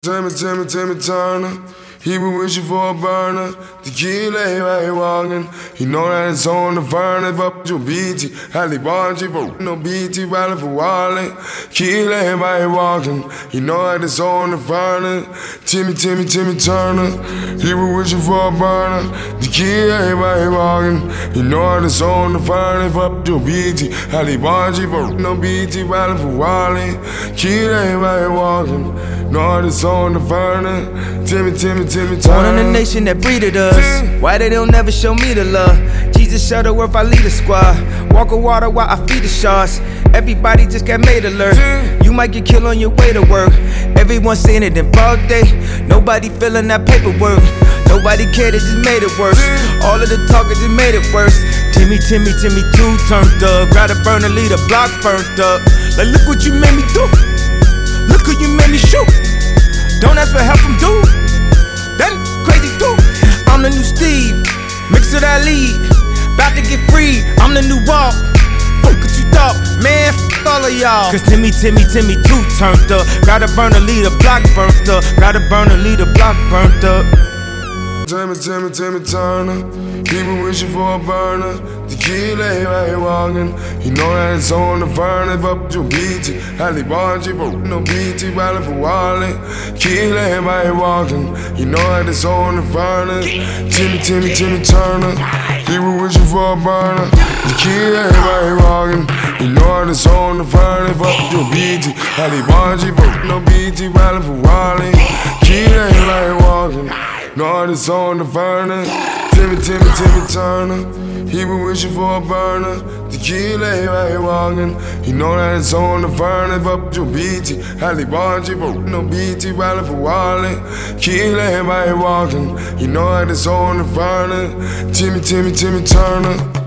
Timmy Turner. He been wishing for a burner. Tequila, he right here walking. He know that it's on the furnace. Fuck your BT. Halle Bargy for no BT. Rally for Wally. Tequila, he right here walking. He know that it's on the furnace. Timmy Turner. He been wishing for a burner. Tequila, he right here walking. He know that it's on the furnace. Fuck your BT. Halle Bargy for no BT. Rally for Wally. Tequila, he right here walking. Know that it's on the furnace. Timmy Turner. Born in a nation that breeded us. Why they don't never show me the love? Jesus Shuttleworth, I lead a squad. Walk on water while I feed the sharks. Everybody just got made alert. You might get killed on your way to work. Everyone saying it in broad day. Nobody feeling that paperwork. Nobody cared, it just made it worse. All of the talking just made it worse. Timmy too turned up. Gotta burn a lead, a block burnt up. Like look what you made me do. Look who you made me shoot. Don't ask for help from dude. That crazy too. I'm the new Steve, mix of that lead. About to get free, I'm the new Walt. Fuck what you thought, man, f all of y'all. Cause Timmy too turned up. Gotta burn a lead, a block burnt up. Gotta burn a lead, a block burnt up. Timmy Turner. He been wishing for a burner. Tequila, he right here walking. He know that it's on the furnace. Fuck your BT. Halle Bargy for no BT. Rally for Wally. Tequila, he right here walking. He know that it's on the furnace. Timmy Turner. He been wishing for a burner. Tequila, he right here walking. He know that it's on the furnace. Fuck your BT. Halle Bargy for no BT. Rally for Wally. Tequila, he right here walking. Know that it's on the furnace. Timmy Turner. He been wishing for a burner. Tequila, he right here walking. He know that it's on the furnace. Fuck your BT. Halle Bargy for no BT. Rally for Wally. Tequila, he right here walking. He know that it's on the furnace. Timmy Turner.